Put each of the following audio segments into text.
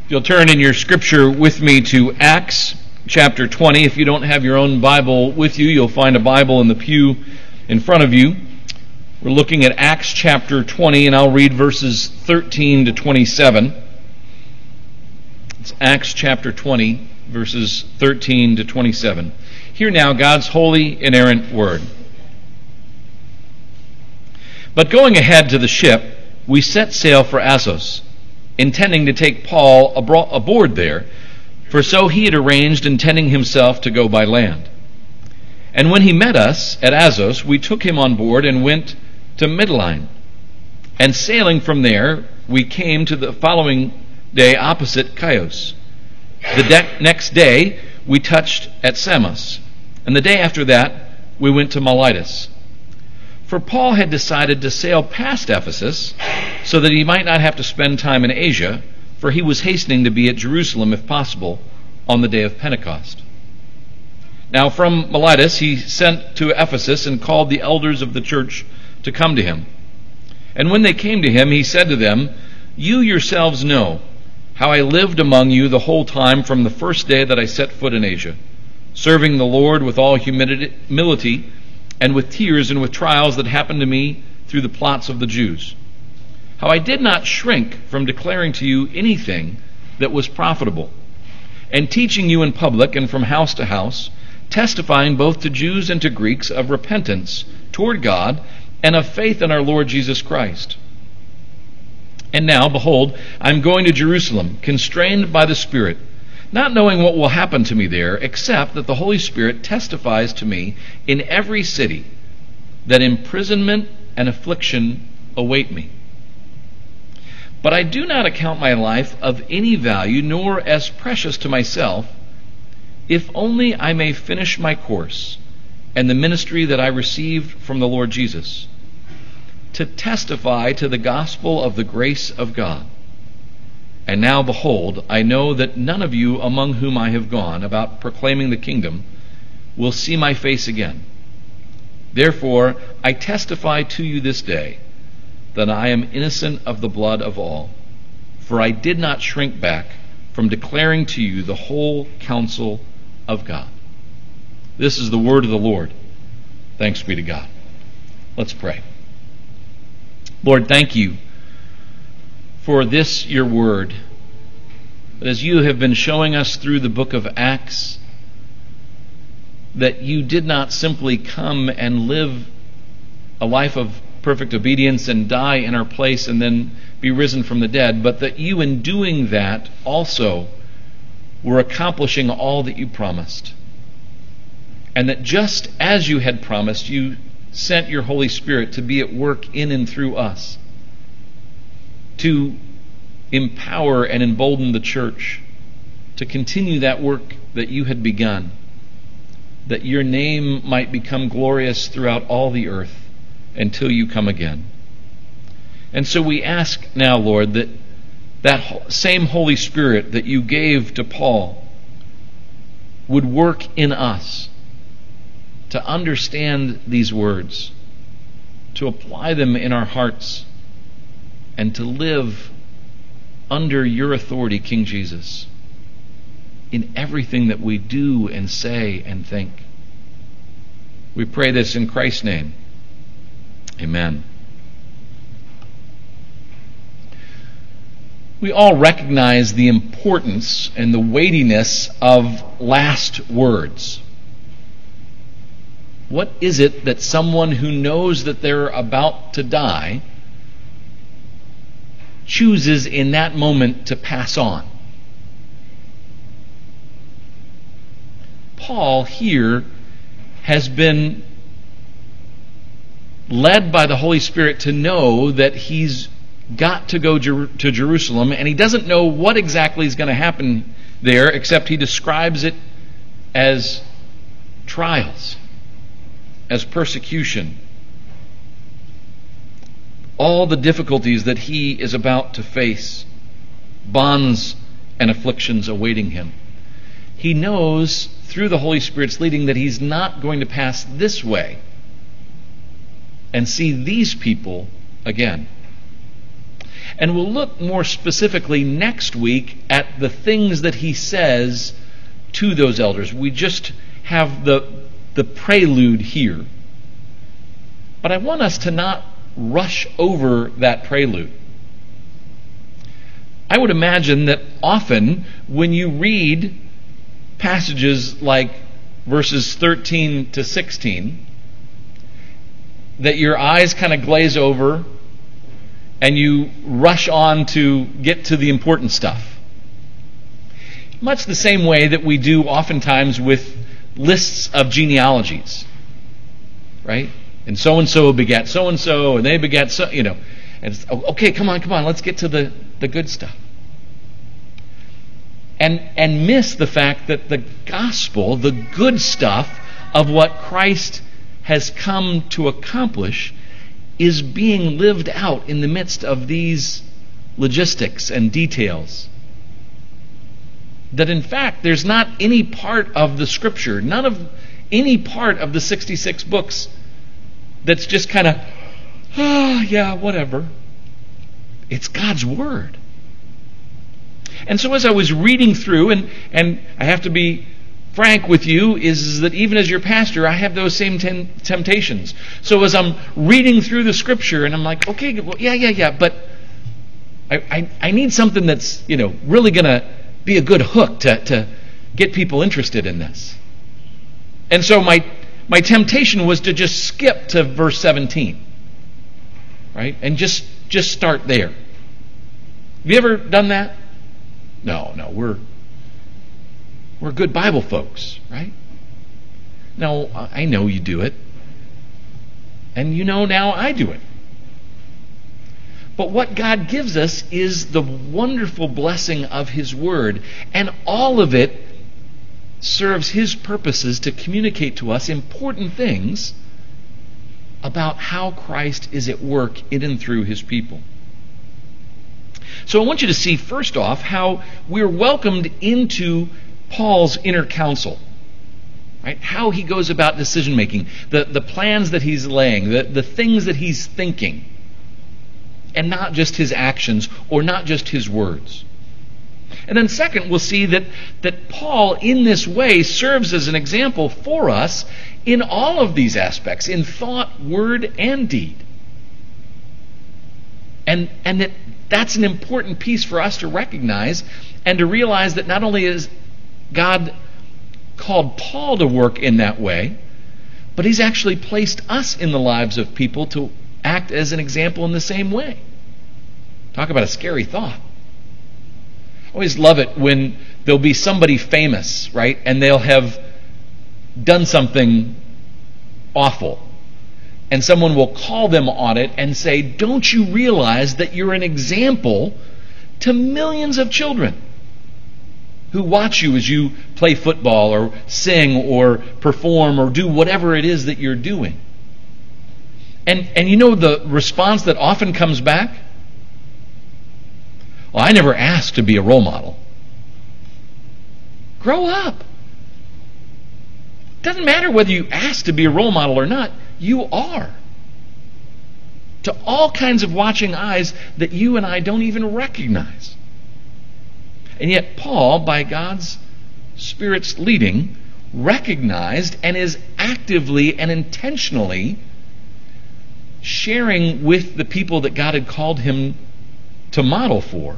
If you'll turn in your scripture with me to Acts chapter 20. If you don't have your own Bible with you, you'll find a Bible in the pew in front of you. We're looking at Acts chapter 20, and I'll read verses 13 to 27. It's Acts chapter 20, verses 13 to 27. Hear now God's holy, inerrant word. But going ahead to the ship, we set sail for Assos, intending to take Paul aboard there, for so he had arranged, intending himself to go by land. And when he met us at Assos, we took him on board and went to Mytilene. And sailing from there, we came to the following day opposite Chios. The next day, we touched at Samos, and the day after that, we went to Miletus. For Paul had decided to sail past Ephesus so that he might not have to spend time in Asia, for he was hastening to be at Jerusalem, if possible, on the day of Pentecost. Now from Miletus he sent to Ephesus and called the elders of the church to come to him. And when they came to him, he said to them, "You yourselves know how I lived among you the whole time from the first day that I set foot in Asia, serving the Lord with all humility and with tears and with trials that happened to me through the plots of the Jews. How I did not shrink from declaring to you anything that was profitable, and teaching you in public and from house to house, testifying both to Jews and to Greeks of repentance toward God and of faith in our Lord Jesus Christ. And now, behold, I am going to Jerusalem, constrained by the Spirit, not knowing what will happen to me there, except that the Holy Spirit testifies to me in every city that imprisonment and affliction await me. But I do not account my life of any value, nor as precious to myself, if only I may finish my course and the ministry that I received from the Lord Jesus, to testify to the gospel of the grace of God. And now, behold, I know that none of you among whom I have gone about proclaiming the kingdom will see my face again. Therefore, I testify to you this day that I am innocent of the blood of all, for I did not shrink back from declaring to you the whole counsel of God." This is the word of the Lord. Thanks be to God. Let's pray. Lord, thank you for this, your word, that as you have been showing us through the book of Acts, that you did not simply come and live a life of perfect obedience and die in our place and then be risen from the dead, but that you, in doing that, also were accomplishing all that you promised. And that just as you had promised, you sent your Holy Spirit to be at work in and through us, to empower and embolden the church to continue that work that you had begun, that your name might become glorious throughout all the earth until you come again. And so we ask now, Lord, that that same Holy Spirit that you gave to Paul would work in us to understand these words, to apply them in our hearts, and to live under your authority, King Jesus, in everything that we do and say and think. We pray this in Christ's name. Amen. We all recognize the importance and the weightiness of last words. What is it that someone who knows that they're about to die chooses in that moment to pass on? Paul here has been led by the Holy Spirit to know that he's got to go to Jerusalem, and he doesn't know what exactly is going to happen there, except he describes it as trials, as persecution, all the difficulties that he is about to face, bonds and afflictions awaiting him. He knows through the Holy Spirit's leading that he's not going to pass this way and see these people again. And we'll look more specifically next week at the things that he says to those elders. We just have the prelude here. But I want us to not rush over that prelude. I would imagine that often when you read passages like verses 13 to 16, that your eyes kind of glaze over and you rush on to get to the important stuff. Much the same way that we do oftentimes with lists of genealogies, right? And so begat so-and-so, and they begat so, and it's, okay, come on, let's get to the good stuff. And miss the fact that the gospel, the good stuff of what Christ has come to accomplish, is being lived out in the midst of these logistics and details. That in fact, there's not any part of the Scripture, none of any part of the 66 books that's just kind of, yeah, whatever. It's God's Word. And so as I was reading through, and I have to be frank with you, is that even as your pastor, I have those same temptations. So as I'm reading through the Scripture, and I'm like, okay, well, yeah, but I need something that's, really going to be a good hook to get people interested in this. And so my temptation was to just skip to verse 17, right? And just start there. Have you ever done that? No, we're good Bible folks, right? No, I know you do it. And now I do it. But what God gives us is the wonderful blessing of His Word, and all of it serves His purposes to communicate to us important things about how Christ is at work in and through His people. So I want you to see, first off, how we're welcomed into Paul's inner council. Right? How he goes about decision making, the plans that he's laying, the things that he's thinking, and not just his actions or not just his words. And then second, we'll see that Paul in this way serves as an example for us in all of these aspects, in thought, word, and deed. And that's an important piece for us to recognize and to realize that not only is God called Paul to work in that way, but He's actually placed us in the lives of people to act as an example in the same way. Talk about a scary thought. I always love it when there'll be somebody famous, right? And they'll have done something awful. And someone will call them on it and say, don't you realize that you're an example to millions of children who watch you as you play football or sing or perform or do whatever it is that you're doing? And the response that often comes back? Well, I never asked to be a role model. Grow up. It doesn't matter whether you ask to be a role model or not. You are. To all kinds of watching eyes that you and I don't even recognize. And yet Paul, by God's Spirit's leading, recognized and is actively and intentionally sharing with the people that God had called him to model for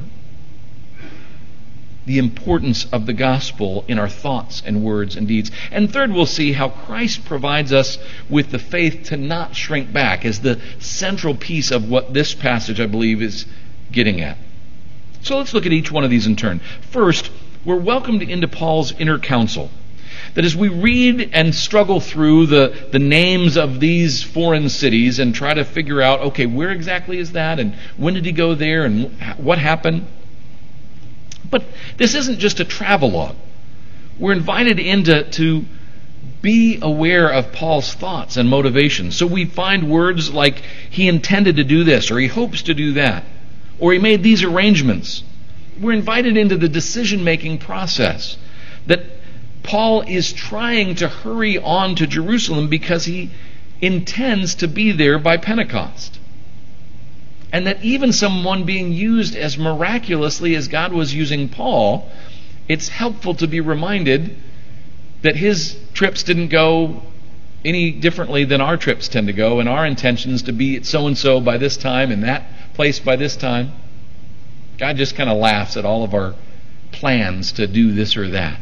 the importance of the gospel in our thoughts and words and deeds. And third, we'll see how Christ provides us with the faith to not shrink back as the central piece of what this passage, I believe, is getting at. So let's look at each one of these in turn. First, we're welcomed into Paul's inner council. That as we read and struggle through the names of these foreign cities and try to figure out, okay, where exactly is that, and when did he go there, and what happened? But this isn't just a travelogue. We're invited in to be aware of Paul's thoughts and motivations. So we find words like he intended to do this, or he hopes to do that, or he made these arrangements. We're invited into the decision-making process that Paul is trying to hurry on to Jerusalem because he intends to be there by Pentecost. And that even someone being used as miraculously as God was using Paul, it's helpful to be reminded that his trips didn't go any differently than our trips tend to go, and our intentions to be at so-and-so by this time and that place by this time. God just kind of laughs at all of our plans to do this or that.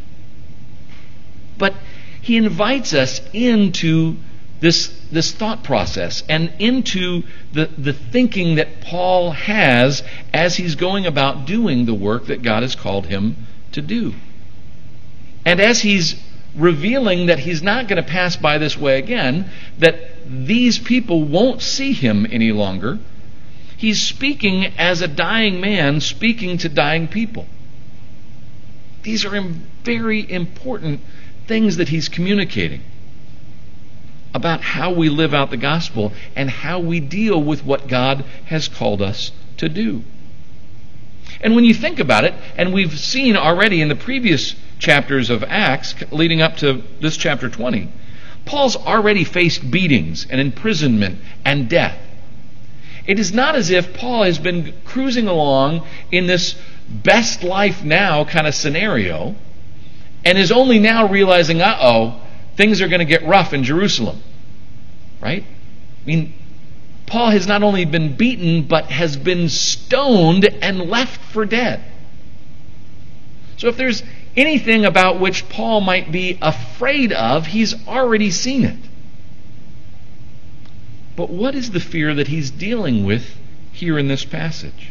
But he invites us into this thought process and into the thinking that Paul has as he's going about doing the work that God has called him to do. And as he's revealing that he's not going to pass by this way again, that these people won't see him any longer, he's speaking as a dying man speaking to dying people. These are very important things that he's communicating about how we live out the gospel and how we deal with what God has called us to do. And when you think about it, and we've seen already in the previous chapters of Acts leading up to this chapter 20, Paul's already faced beatings and imprisonment and death. It is not as if Paul has been cruising along in this best life now kind of scenario and is only now realizing, things are going to get rough in Jerusalem. Right? I mean, Paul has not only been beaten, but has been stoned and left for dead. So if there's anything about which Paul might be afraid of, he's already seen it. But what is the fear that he's dealing with here in this passage?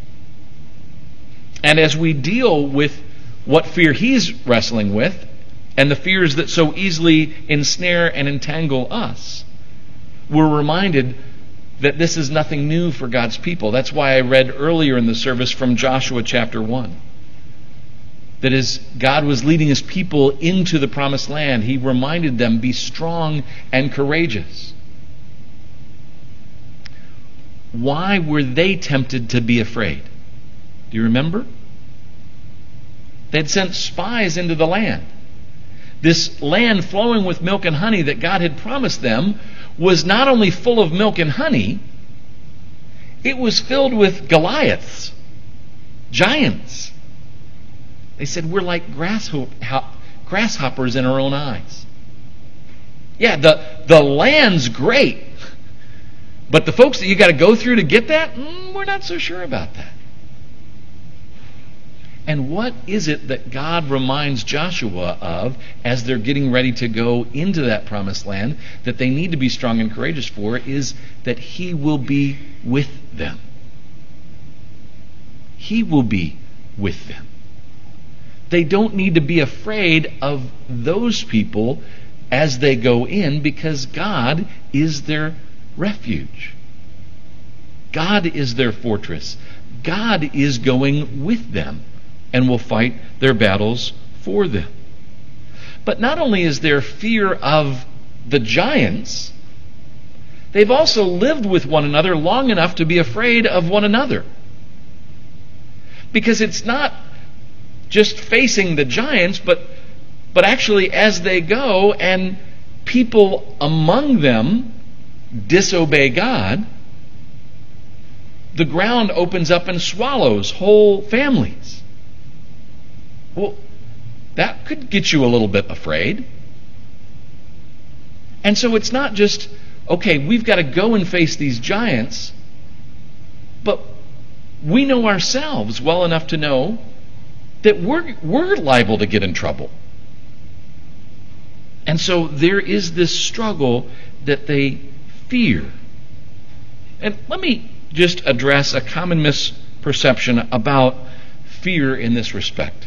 And as we deal with what fear he's wrestling with, and the fears that so easily ensnare and entangle us, we're reminded that this is nothing new for God's people. That's why I read earlier in the service from Joshua chapter 1. That as God was leading his people into the promised land, he reminded them, be strong and courageous. Why were they tempted to be afraid? Do you remember? They'd sent spies into the land. This land flowing with milk and honey that God had promised them was not only full of milk and honey, it was filled with Goliaths, giants. They said, we're like grasshoppers in our own eyes. Yeah, the land's great, but the folks that you got to go through to get that, we're not so sure about that. And what is it that God reminds Joshua of as they're getting ready to go into that promised land that they need to be strong and courageous for is that he will be with them. He will be with them. They don't need to be afraid of those people as they go in because God is their refuge. God is their fortress. God is going with them and will fight their battles for them. But not only is there fear of the giants, they've also lived with one another long enough to be afraid of one another. Because it's not just facing the giants, but actually as they go and people among them disobey God, the ground opens up and swallows whole families. Well, that could get you a little bit afraid. And so it's not just, okay, we've got to go and face these giants, but we know ourselves well enough to know that we're liable to get in trouble. And so there is this struggle that they fear. And let me just address a common misperception about fear in this respect.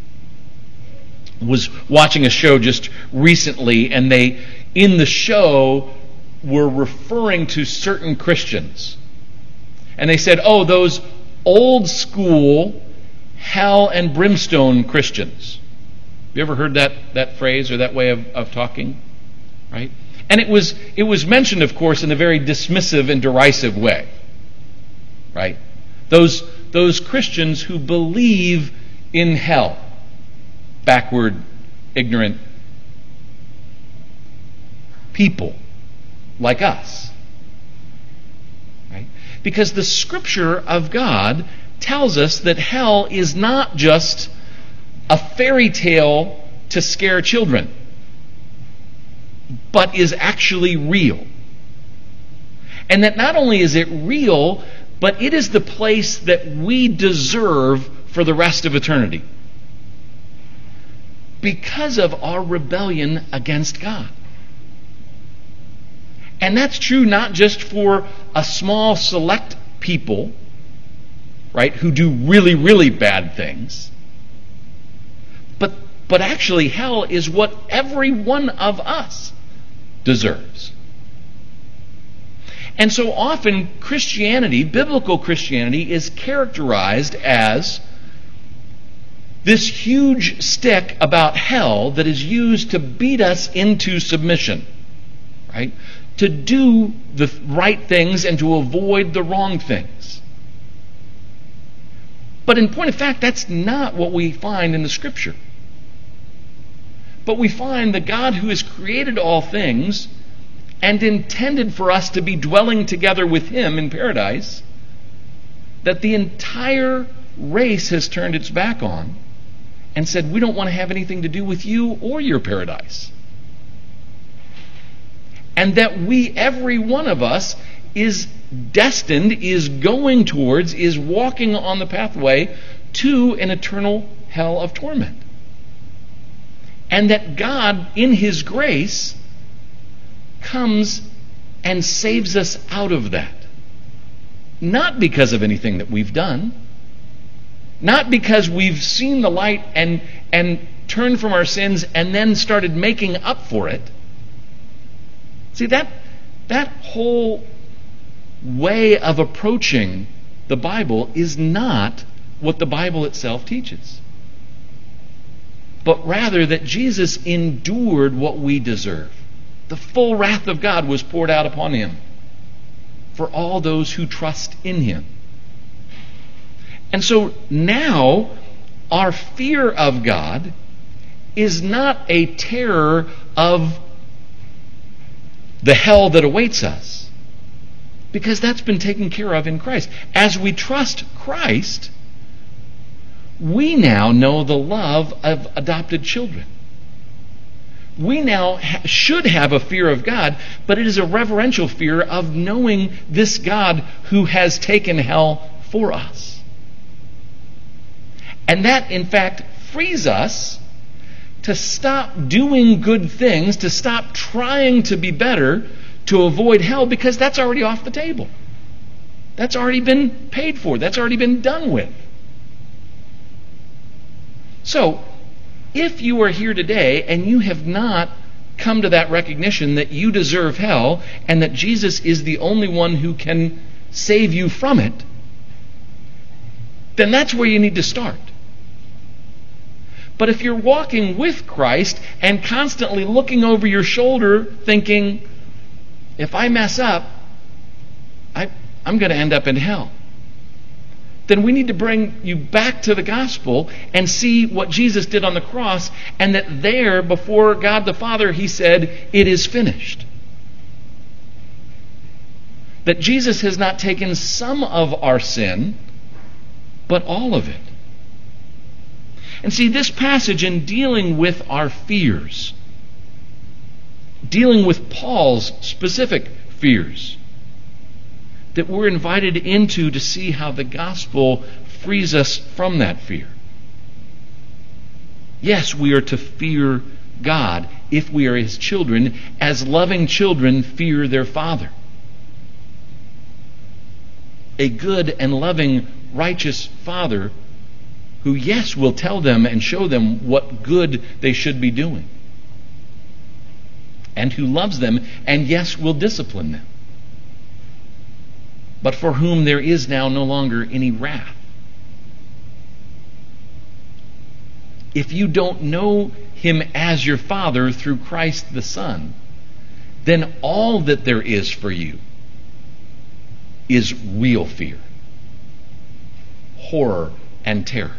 Was watching a show just recently, and they, in the show, were referring to certain Christians. And they said, those old school hell and brimstone Christians. You ever heard that phrase or that way of talking? Right? And it was mentioned, of course, in a very dismissive and derisive way. Right? Those Christians who believe in hell. Backward, ignorant people like us. Right? Because the Scripture of God tells us that hell is not just a fairy tale to scare children, but is actually real. And that not only is it real, but it is the place that we deserve for the rest of eternity, because of our rebellion against God. And that's true not just for a small select people, right, who do really, really bad things, but actually hell is what every one of us deserves. And so often Christianity, biblical Christianity, is characterized as this huge stick about hell that is used to beat us into submission, right? To do the right things and to avoid the wrong things. But in point of fact, that's not what we find in the Scripture. But we find the God who has created all things and intended for us to be dwelling together with Him in paradise, that the entire race has turned its back on and said, we don't want to have anything to do with you or your paradise. And that we, every one of us, is destined, is going towards, is walking on the pathway to an eternal hell of torment. And that God, in His grace, comes and saves us out of that. Not because of anything that we've done, not because we've seen the light and turned from our sins and then started making up for it. See, that whole way of approaching the Bible is not what the Bible itself teaches. But rather that Jesus endured what we deserve. The full wrath of God was poured out upon Him for all those who trust in Him. And so now our fear of God is not a terror of the hell that awaits us, because that's been taken care of in Christ. As we trust Christ, we now know the love of adopted children. We now should have a fear of God, but it is a reverential fear of knowing this God who has taken hell for us. And that, in fact, frees us to stop doing good things, to stop trying to be better, to avoid hell, because that's already off the table. That's already been paid for. That's already been done with. So, if you are here today and you have not come to that recognition that you deserve hell and that Jesus is the only one who can save you from it, then that's where you need to start. But if you're walking with Christ and constantly looking over your shoulder thinking, if I mess up, I'm going to end up in hell, then we need to bring you back to the gospel and see what Jesus did on the cross, and that there, before God the Father, He said, it is finished. That Jesus has not taken some of our sin, but all of it. And see, this passage, in dealing with our fears, dealing with Paul's specific fears, that we're invited into to see how the gospel frees us from that fear. Yes, we are to fear God if we are His children, as loving children fear their Father. A good and loving, righteous Father who, yes, will tell them and show them what good they should be doing, and who loves them and, yes, will discipline them, but for whom there is now no longer any wrath. If you don't know Him as your Father through Christ the Son, then all that there is for you is real fear, horror, and terror.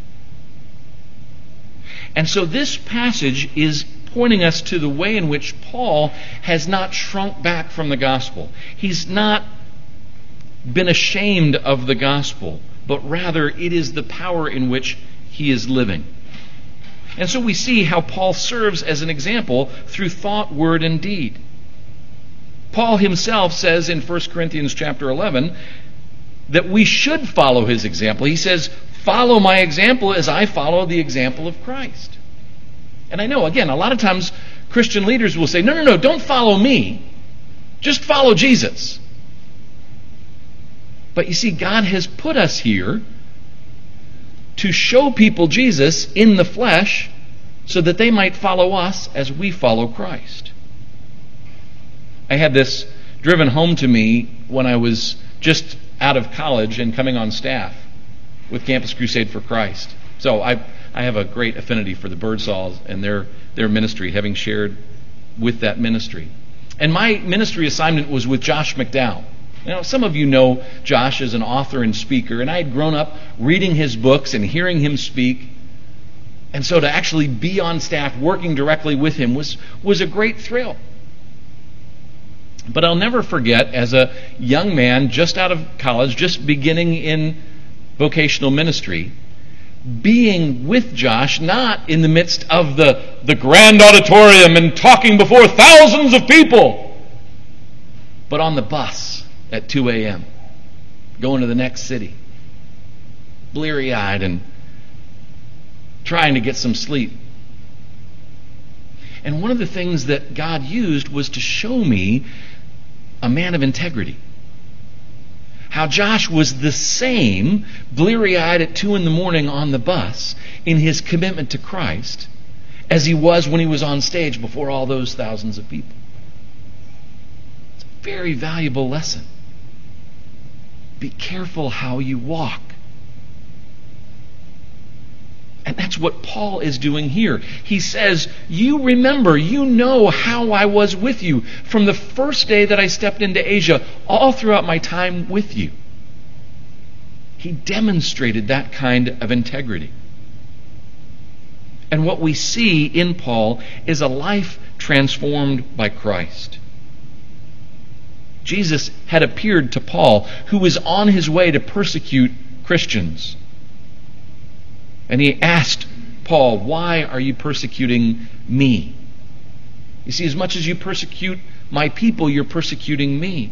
And so this passage is pointing us to the way in which Paul has not shrunk back from the gospel. He's not been ashamed of the gospel, but rather it is the power in which he is living. And so we see how Paul serves as an example through thought, word, and deed. Paul himself says in 1 Corinthians chapter 11 that we should follow his example. He says, "Follow my example as I follow the example of Christ." And I know, again, a lot of times Christian leaders will say, no, don't follow me. Just follow Jesus. But you see, God has put us here to show people Jesus in the flesh so that they might follow us as we follow Christ. I had this driven home to me when I was just out of college and coming on staff with Campus Crusade for Christ. So I have a great affinity for the Birdsall and their ministry, having shared with that ministry. And my ministry assignment was with Josh McDowell. Now, some of you know Josh as an author and speaker, and I had grown up reading his books and hearing him speak. And so to actually be on staff working directly with him was a great thrill. But I'll never forget, as a young man just out of college, just beginning in vocational ministry, being with Josh, not in the midst of the grand auditorium and talking before thousands of people, but on the bus at 2 a.m., going to the next city, bleary-eyed and trying to get some sleep. And one of the things that God used was to show me a man of integrity. How Josh was the same, bleary-eyed at 2 a.m. on the bus, in his commitment to Christ, as he was when he was on stage before all those thousands of people. It's a very valuable lesson. Be careful how you walk. And that's what Paul is doing here. He says, you remember, you know how I was with you from the first day that I stepped into Asia, all throughout my time with you. He demonstrated that kind of integrity. And what we see in Paul is a life transformed by Christ. Jesus had appeared to Paul, who was on his way to persecute Christians. And he asked Paul, "Why are you persecuting me?" You see, as much as you persecute my people, you're persecuting me.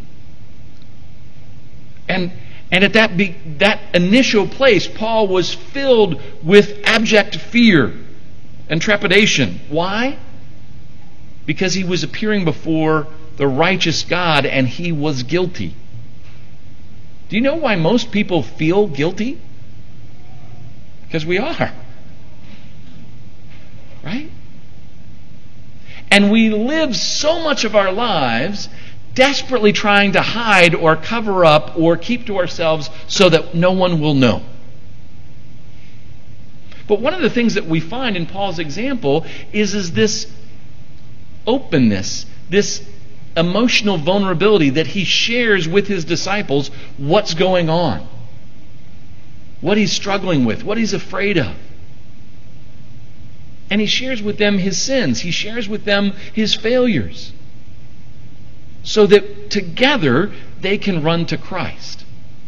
And at that initial place, Paul was filled with abject fear and trepidation. Why? Because he was appearing before the righteous God and he was guilty. Do you know why most people feel guilty? Because we are. Right? And we live so much of our lives desperately trying to hide or cover up or keep to ourselves so that no one will know. But one of the things that we find in Paul's example is this openness, this emotional vulnerability that he shares with his disciples what's going on, what he's struggling with, what he's afraid of. And he shares with them his sins. He shares with them his failures, so that together they can run to Christ.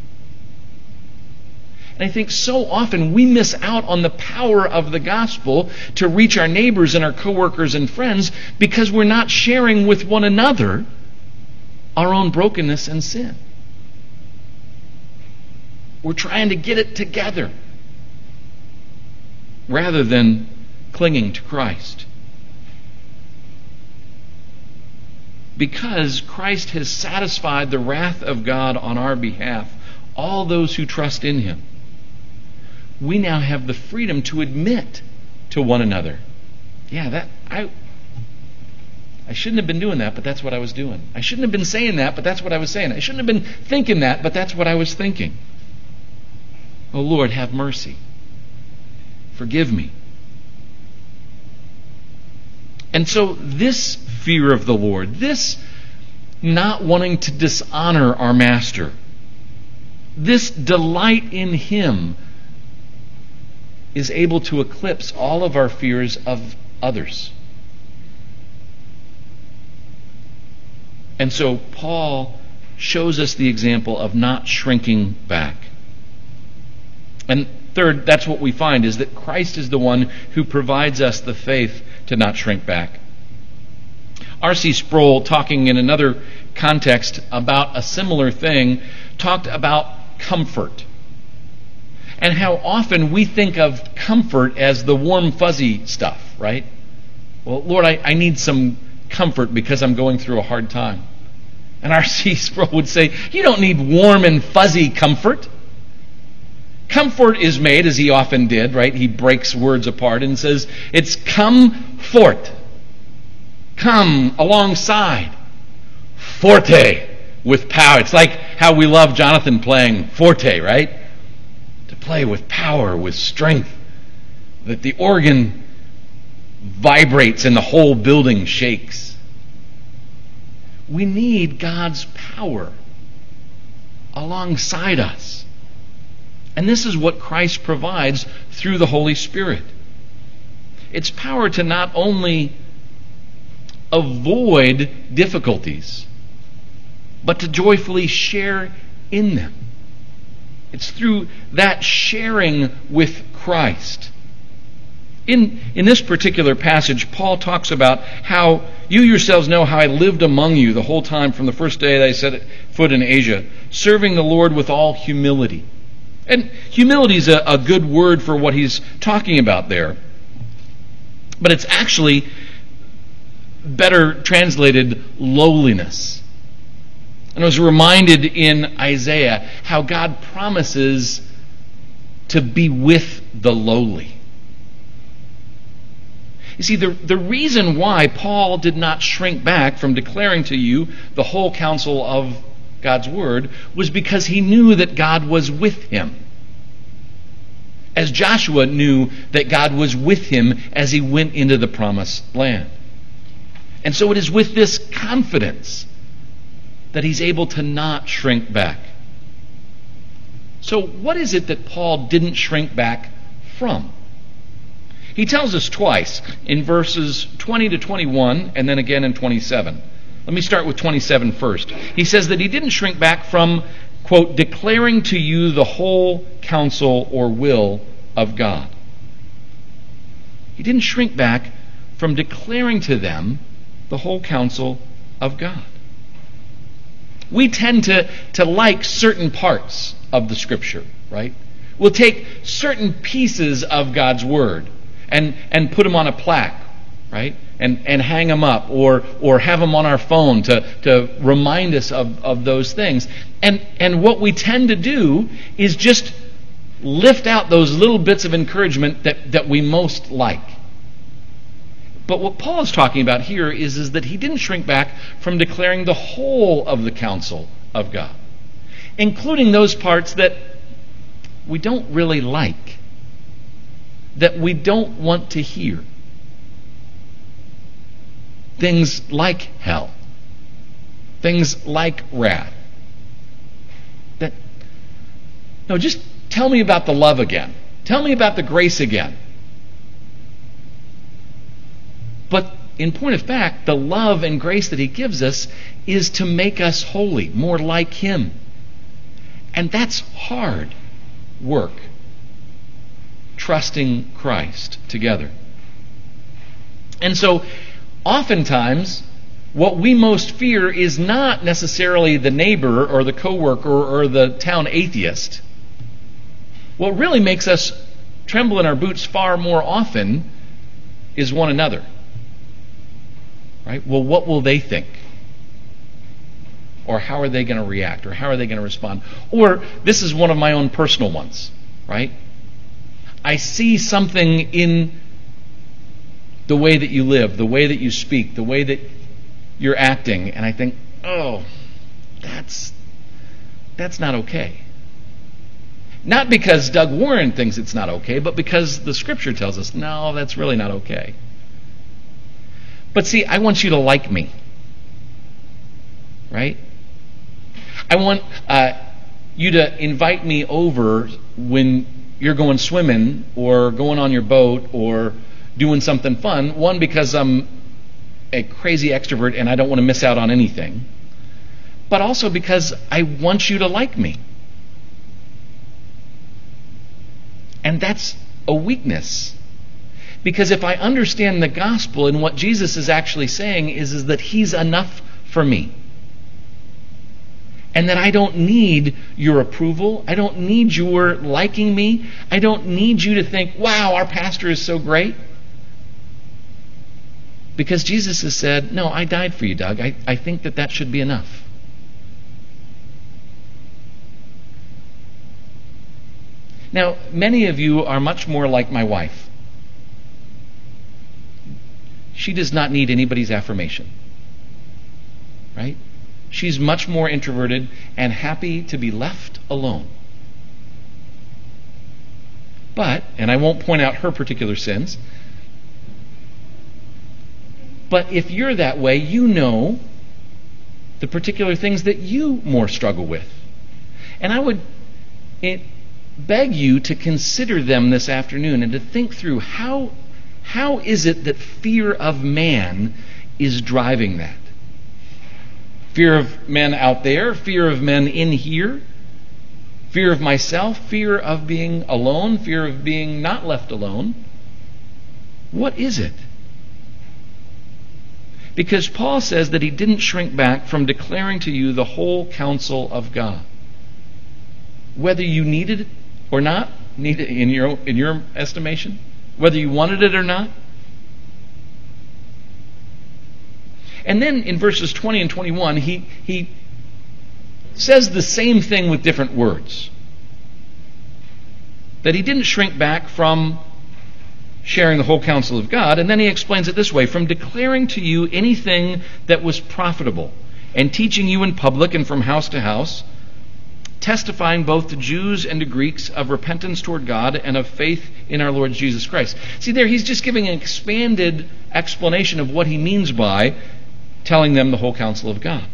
And I think so often we miss out on the power of the gospel to reach our neighbors and our coworkers and friends because we're not sharing with one another our own brokenness and sin. We're trying to get it together rather than clinging to Christ. Because Christ has satisfied the wrath of God on our behalf, all those who trust in Him, we now have the freedom to admit to one another, I shouldn't have been doing that, but that's what I was doing. I shouldn't have been saying that, but that's what I was saying. I shouldn't have been thinking that, but that's what I was thinking. Oh Lord, have mercy. Forgive me. And so this fear of the Lord, this not wanting to dishonor our Master, this delight in Him is able to eclipse all of our fears of others. And so Paul shows us the example of not shrinking back. And third, that's what we find, is that Christ is the one who provides us the faith to not shrink back. R.C. Sproul, talking in another context about a similar thing, talked about comfort and how often we think of comfort as the warm, fuzzy stuff, right? Well, Lord, I need some comfort because I'm going through a hard time. And R.C. Sproul would say, you don't need warm and fuzzy comfort. Comfort is made, as he often did, right? He breaks words apart and says, it's come forth. Come alongside. Forte, with power. It's like how we love Jonathan playing forte, right? To play with power, with strength. That the organ vibrates and the whole building shakes. We need God's power alongside us. And this is what Christ provides through the Holy Spirit. It's power to not only avoid difficulties, but to joyfully share in them. It's through that sharing with Christ. In this particular passage, Paul talks about how you yourselves know how I lived among you the whole time from the first day that I set foot in Asia, serving the Lord with all humility. And humility is a good word for what he's talking about there. But it's actually better translated lowliness. And I was reminded in Isaiah how God promises to be with the lowly. You see, the reason why Paul did not shrink back from declaring to you the whole counsel of God's Word was because he knew that God was with him. As Joshua knew that God was with him as he went into the promised land. And so it is with this confidence that he's able to not shrink back. So what is it that Paul didn't shrink back from? He tells us twice in verses 20 to 21 and then again in 27. Let me start with 27 first. He says that he didn't shrink back from, quote, declaring to you the whole counsel or will of God. He didn't shrink back from declaring to them the whole counsel of God. We tend to like certain parts of the Scripture, right? We'll take certain pieces of God's Word and put them on a plaque, right? And hang them up or have them on our phone to remind us of those things. And what we tend to do is just lift out those little bits of encouragement that we most like. But what Paul is talking about here is that he didn't shrink back from declaring the whole of the counsel of God, including those parts that we don't really like, that we don't want to hear. Things like hell. Things like wrath. No, just tell me about the love again. Tell me about the grace again. But in point of fact, the love and grace that he gives us is to make us holy, more like him. And that's hard work. Trusting Christ together. And so, oftentimes, what we most fear is not necessarily the neighbor or the coworker or the town atheist. What really makes us tremble in our boots far more often is one another. Right? Well, what will they think? Or how are they going to react? Or how are they going to respond? Or, this is one of my own personal ones, right? I see something in the way that you live, the way that you speak, the way that you're acting, and I think, oh, that's not okay. Not because Doug Warren thinks it's not okay, but because the Scripture tells us, no, that's really not okay. But see, I want you to like me. Right? I want you to invite me over when you're going swimming or going on your boat or doing something fun. One, because I'm a crazy extrovert and I don't want to miss out on anything. but also because I want you to like me. And that's a weakness. Because if I understand the gospel and what Jesus is actually saying is that he's enough for me. And that I don't need your approval. I don't need your liking me. I don't need you to think, wow, our pastor is so great. Because Jesus has said, no, I died for you, Doug. I think that should be enough. Now, many of you are much more like my wife. She does not need anybody's affirmation. Right? She's much more introverted and happy to be left alone. But, and I won't point out her particular sins, but if you're that way, you know the particular things that you more struggle with. And I would beg you to consider them this afternoon and to think through how is it that fear of man is driving that? Fear of men out there, fear of men in here, fear of myself, fear of being alone, fear of being not left alone. What is it? Because Paul says that he didn't shrink back from declaring to you the whole counsel of God. Whether you needed it or not, need it in your estimation, whether you wanted it or not. And then in verses 20 and 21, he says the same thing with different words. That he didn't shrink back from sharing the whole counsel of God, and then he explains it this way: from declaring to you anything that was profitable, and teaching you in public and from house to house, testifying both to Jews and to Greeks of repentance toward God and of faith in our Lord Jesus Christ. See there, he's just giving an expanded explanation of what he means by telling them the whole counsel of God.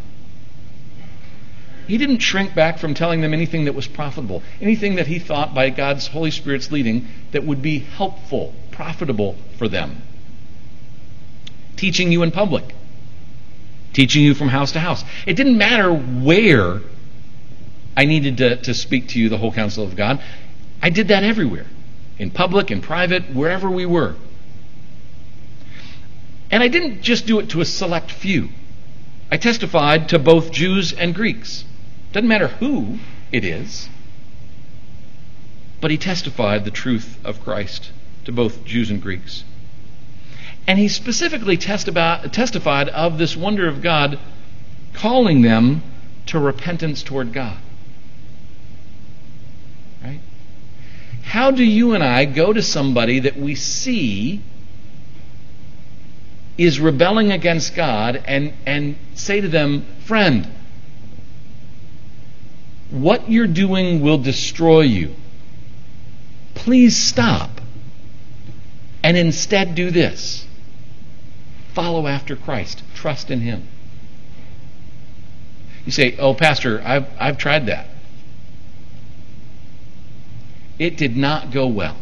He didn't shrink back from telling them anything that was profitable, anything that he thought by God's Holy Spirit's leading that would be helpful, profitable for them. Teaching you in public, teaching you from house to house. It didn't matter where I needed to speak to you the whole counsel of God. I did that everywhere, in public, in private, wherever we were. And I didn't just do it to a select few. I testified to both Jews and Greeks. Doesn't matter who it is. But he testified the truth of Christ to both Jews and Greeks. And he specifically testified of this wonder of God, calling them to repentance toward God. Right? How do you and I go to somebody that we see is rebelling against God and say to them, friend, what you're doing will destroy you. Please stop. And instead do this. Follow after Christ. Trust in Him. You say, oh, Pastor, I've tried that. It did not go well.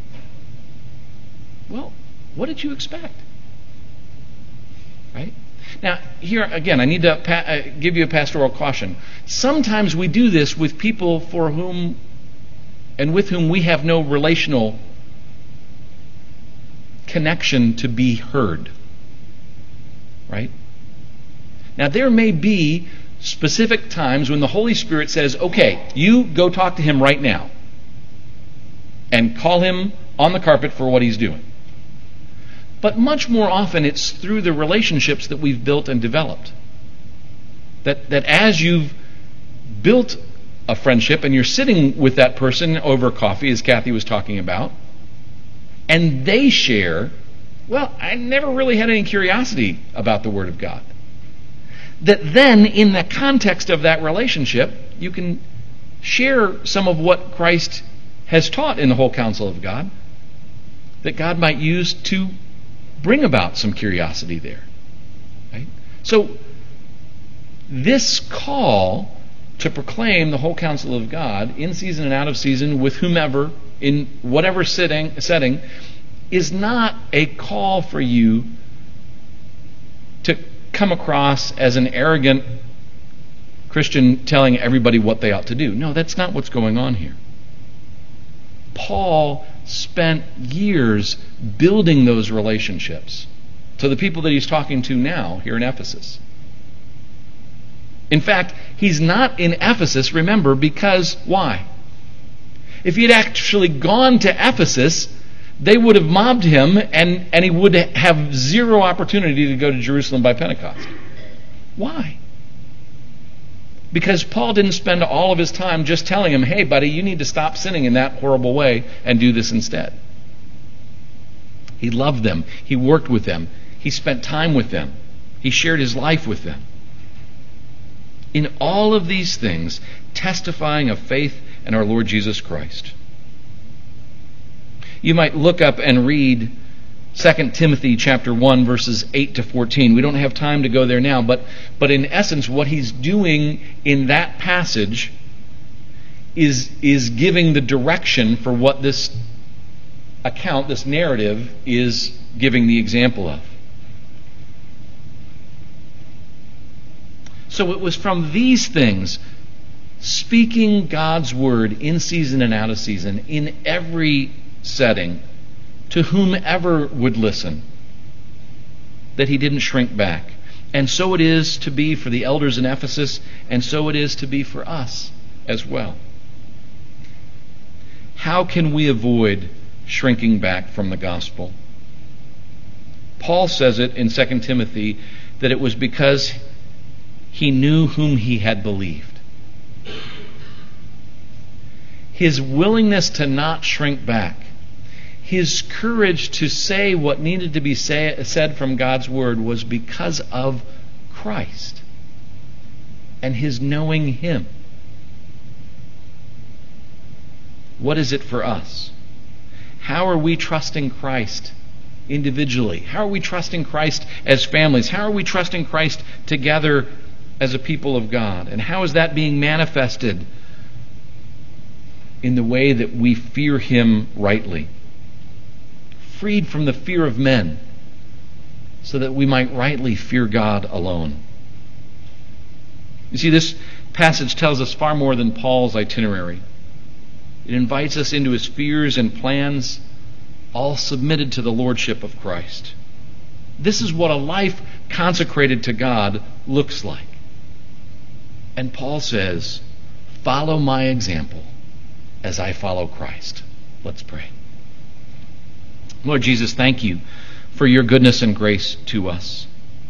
Well, what did you expect? Right? Now, here again, I need to give you a pastoral caution. Sometimes we do this with people for whom and with whom we have no relational connection to be heard. Right? Now, there may be specific times when the Holy Spirit says, okay, you go talk to him right now and call him on the carpet for what he's doing. But much more often it's through the relationships that we've built and developed. That as you've built a friendship and you're sitting with that person over coffee, as Kathy was talking about, and they share, well, I never really had any curiosity about the Word of God. That then, in the context of that relationship, you can share some of what Christ has taught in the whole counsel of God, that God might use to bring about some curiosity there. Right? So, this call to proclaim the whole counsel of God in season and out of season with whomever, in whatever setting, is not a call for you to come across as an arrogant Christian telling everybody what they ought to do. No, that's not what's going on here. Paul spent years building those relationships to the people that he's talking to now here in Ephesus. In fact, he's not in Ephesus, remember, because why? If he had actually gone to Ephesus, they would have mobbed him and he would have zero opportunity to go to Jerusalem by Pentecost. Why? Because Paul didn't spend all of his time just telling him, hey buddy, you need to stop sinning in that horrible way and do this instead. He loved them. He worked with them. He spent time with them. He shared his life with them. In all of these things, testifying of faith in our Lord Jesus Christ. You might look up and read 2 Timothy chapter 1, verses 8 to 14. We don't have time to go there now, but in essence, what he's doing in that passage is giving the direction for what this account, this narrative, is giving the example of. So it was from these things, speaking God's word in season and out of season, in every setting, to whomever would listen, that he didn't shrink back. And so it is to be for the elders in Ephesus, and so it is to be for us as well. How can we avoid shrinking back from the gospel? Paul says it in 2 Timothy that it was because he knew whom he had believed. His willingness to not shrink back, his courage to say what needed to be said from God's word was because of Christ and his knowing him. What is it for us? How are we trusting Christ individually? How are we trusting Christ as families? How are we trusting Christ together as a people of God? And how is that being manifested in the way that we fear him rightly? Freed from the fear of men, so that we might rightly fear God alone. You see, this passage tells us far more than Paul's itinerary. It invites us into his fears and plans, all submitted to the lordship of Christ. This is what a life consecrated to God looks like. And Paul says, follow my example as I follow Christ. Let's pray. Lord Jesus, thank you for your goodness and grace to us.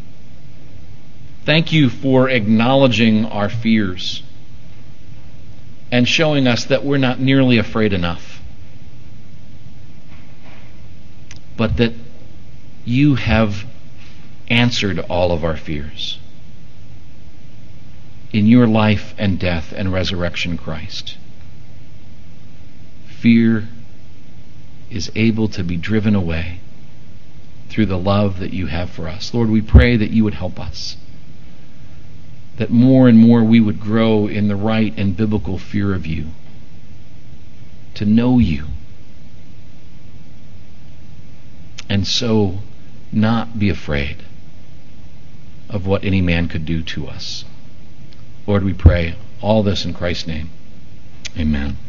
Thank you for acknowledging our fears and showing us that we're not nearly afraid enough, but that you have answered all of our fears in your life and death and resurrection, Christ. Fear is able to be driven away through the love that you have for us. Lord, we pray that you would help us, that more and more we would grow in the right and biblical fear of you, to know you, and so not be afraid of what any man could do to us. Lord, we pray all this in Christ's name. Amen.